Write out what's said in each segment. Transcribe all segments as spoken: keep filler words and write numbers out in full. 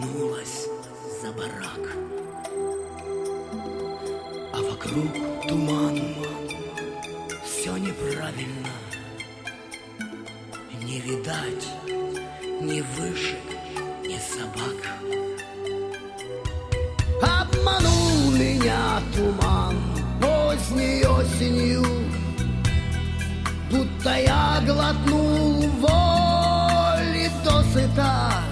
вернулась за барак, а вокруг туман. Все неправильно, не видать ни вышек, ни собак. Обманул меня туман поздней осенью, будто я глотнул воли досыта.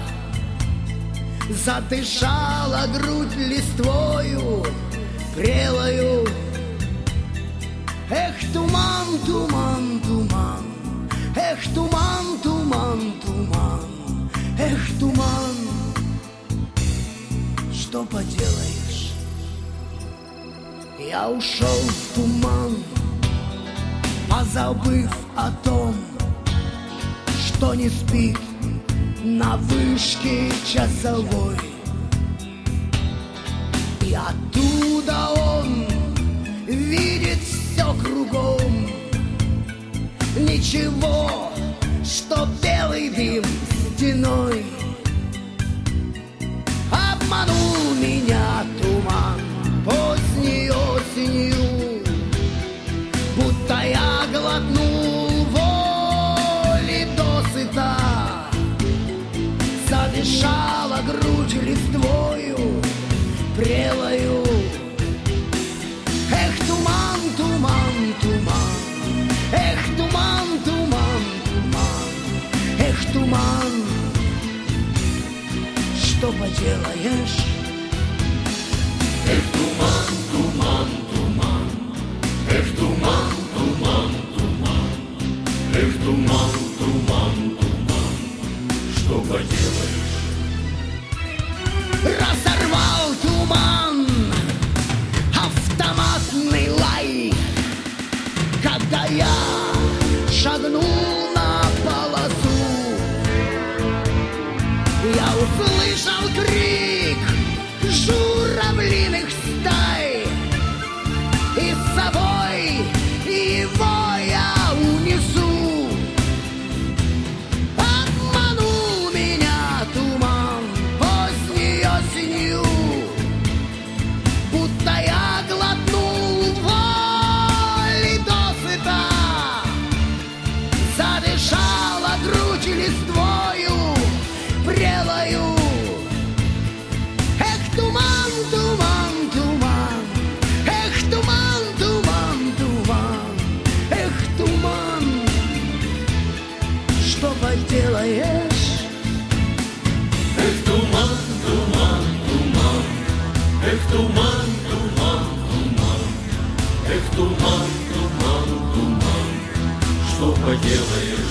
Задышала грудь листвою прелою. Эх, туман, туман, туман, эх, туман, туман, туман, эх, туман. Что поделаешь? Я ушел в туман, позабыв о том, что не спит на вышке часовой. И оттуда он видит все кругом. Ничего, что белый дым стеной. Обманул меня туман поздней осенью, будто я глотнул воли досыта. Задышала грудь листвою прелою. Эх, туман, туман, туман, эх, туман, туман, туман, эх, туман. Что поделаешь? Эх, туман, туман, туман, эх, туман, туман, туман, эх, туман, туман, туман. Что поделаешь? Разорвал туман автоматный лай, когда я шагнул на полосу. Я услышал крик журавлиных стай, и с собой его я унесу. Обманул меня туман поздней осенью, будто я глотнул воли досыта. Задышала грудь листвою прелою. Эх, туман, туман, туман, эх, туман, туман, туман, эх, туман. Что поделаешь? Эх, туман, туман, туман, эх, туман, туман, туман, эх, туман, туман, туман. Что поделаешь?